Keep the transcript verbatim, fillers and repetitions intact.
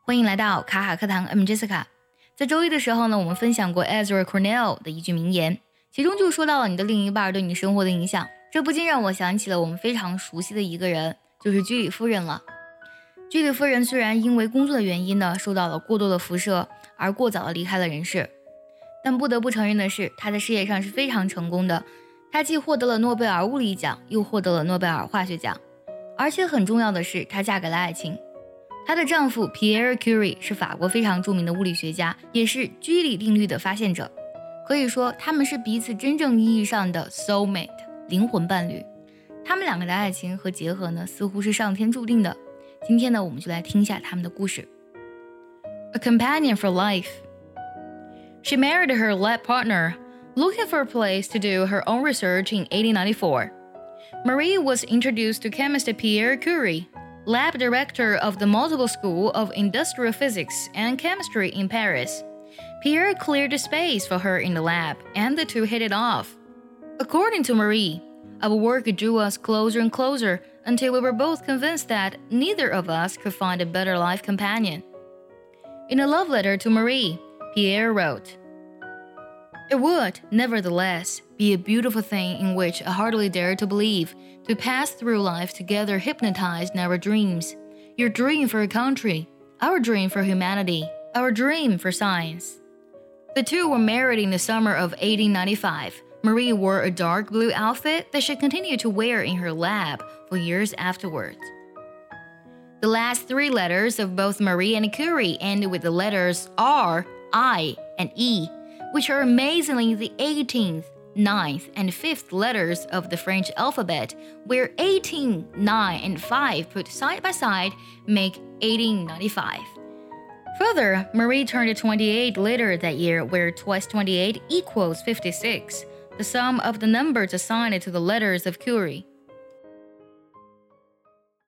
欢迎来到卡卡课堂 ，I'm Jessica。在周一的时候呢，我们分享过 Ezra Cornell 的一句名言，其中就说到了你的另一半对你生活的影响，这不禁让我想起了我们非常熟悉的一个人，就是居里夫人了。居里夫人虽然因为工作的原因呢，受到了过多的辐射，而过早的离开了人世，但不得不承认的是，她在事业上是非常成功的。她既获得了诺贝尔物理奖，又获得了诺贝尔化学奖，而且很重要的是，她嫁给了爱情。她的丈夫 Pierre Curie 是法国非常著名的物理学家，也是居里定律的发现者。可以说，他们是彼此真正意义上的 soulmate 灵魂伴侣。他们两个的爱情和结合呢，似乎是上天注定的。今天呢，我们就来听一下他们的故事。A companion for life. She married her lab partner, looking for a place to do her own research in eighteen ninety-four. Marie was introduced to chemist Pierre Curie, lab director of the Multiple School of Industrial Physics and Chemistry in Paris. Pierre cleared a space for her in the lab, and the two hit it off. According to Marie, our work drew us closer and closer until we were both convinced that neither of us could find a better life companion. In a love letter to Marie, Pierre wrote, "It would, nevertheless, be a beautiful thing in which I hardly dare to believe, to pass through life together hypnotized in our dreams. Your dream for a country, our dream for humanity, our dream for science." The two were married in the summer of eighteen ninety-five. Marie wore a dark blue outfit that she continued to wear in her lab for years afterwards. The last three letters of both Marie and Curie ended with the letters R, I, and E, which are amazingly the eighteenth, ninth, and fifth letters of the French alphabet, where eighteen, nine, and five put side by side make eighteen ninety-five. Further, Marie turned twenty-eight later that year, where twice twenty-eight equals fifty-six, the sum of the numbers assigned to the letters of Curie.